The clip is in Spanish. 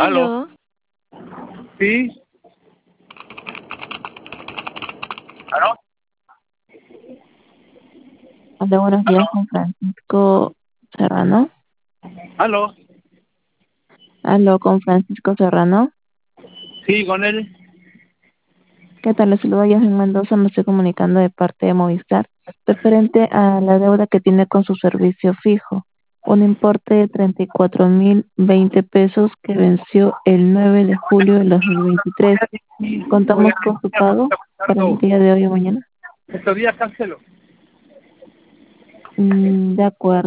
Aló, Aló, sí, aló, hola, buenos días aló, con Francisco Serrano. aló, Aló, con Francisco Serrano. sí, con él. ¿Qué tal? Les saluda Yasmin Mendoza, me estoy comunicando de parte de Movistar, referente a la deuda que tiene con su servicio fijo, un importe de 34.020 pesos que venció el 9 de julio del 2023. Voy Contamos con su pago a para el todo. día de hoy o mañana. Estos días cancelo. De acuerdo.